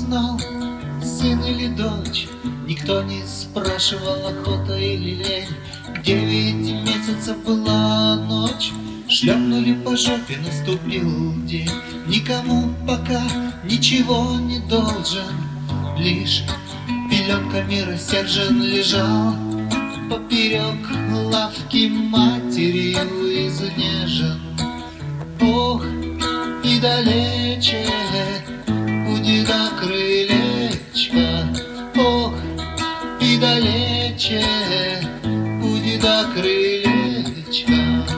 узнал, сын или дочь. Никто не спрашивал, охота или лень. 9 месяцев была ночь, шлепнули по жопе, наступил день. Никому пока ничего не должен, лишь пеленками рассержен лежал поперек лавки, матерью изнежен. Ох, и далече у деда крылечко, ох, и далече у деда крылечко.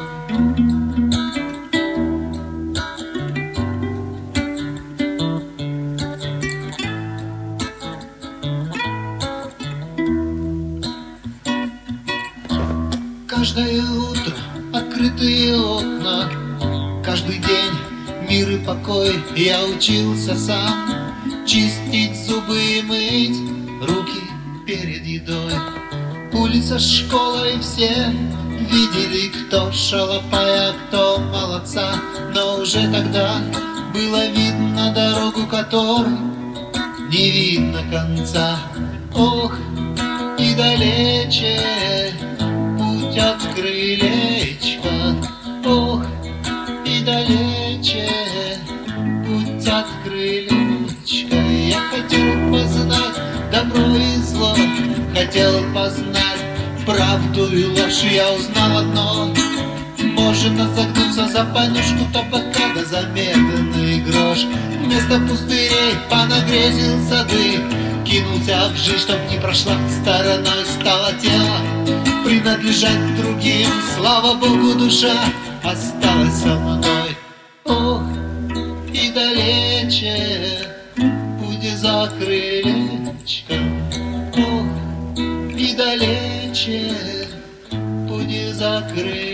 Каждое утро открытые окна, каждый день мир и покой. Я учился сам чистить зубы и мыть руки перед едой. Улица, школа и все видели, кто шалопая, кто молодца. Но уже тогда было видно дорогу, которой не видно конца. Ох, и далече путь от крылечка, ох, и далече путь от крылечка. Я хотел познать добро и зло, хотел познать правду и ложь. Я узнал одно: можно загнуться за понюшку табака, да за медный грош. Вместо пустырей понагрезил сады, кинулся в жизнь, чтоб не прошла стороной. Стало тело принадлежать другим, слава Богу, душа осталась со мной. Ох, и далече путь за крылечком, ох, и далече путь за крылечком.